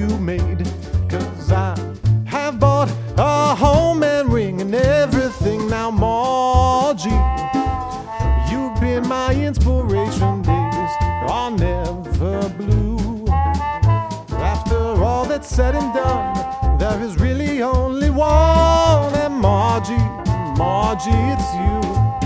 you made. 'Cause I have bought a home and ring and everything. Now, Margie, you've been my inspiration. Days are never blue. After all that's said and done, there is really only one. And Margie, Margie, it's you.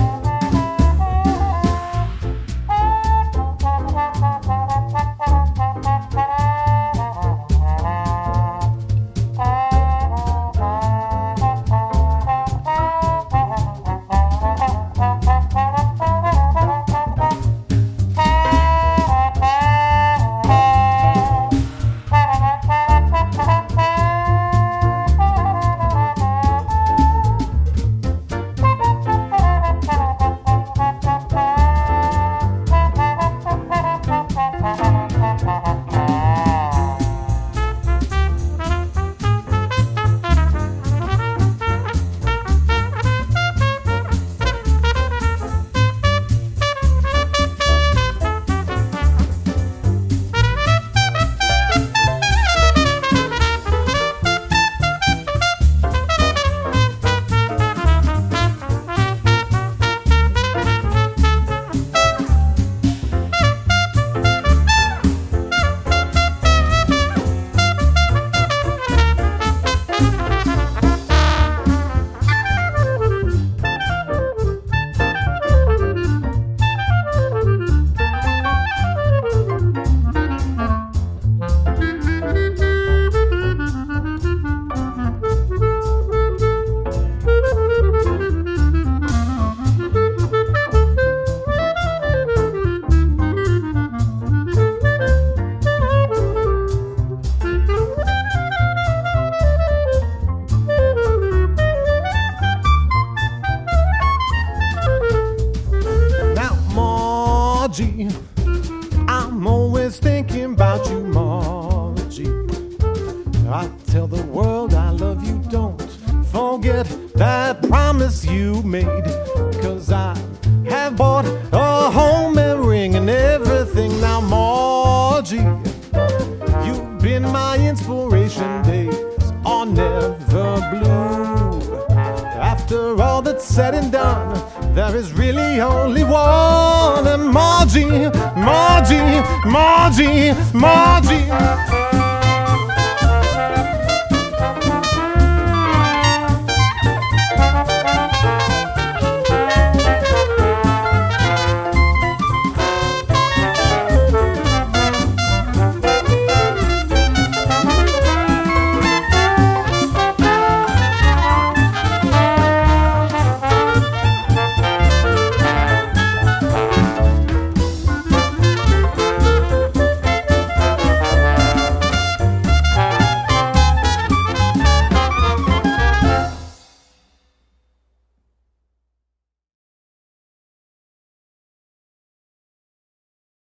I'm always thinking about you, Margie. I tell the world I love you, don't forget that promise you made. 'Cause I have bought a home and ring and everything. Now, Margie, you've been my inspiration. Days are never blue. After all that's said and done, there is really only one. And Margie, Margie, Margie, Margie.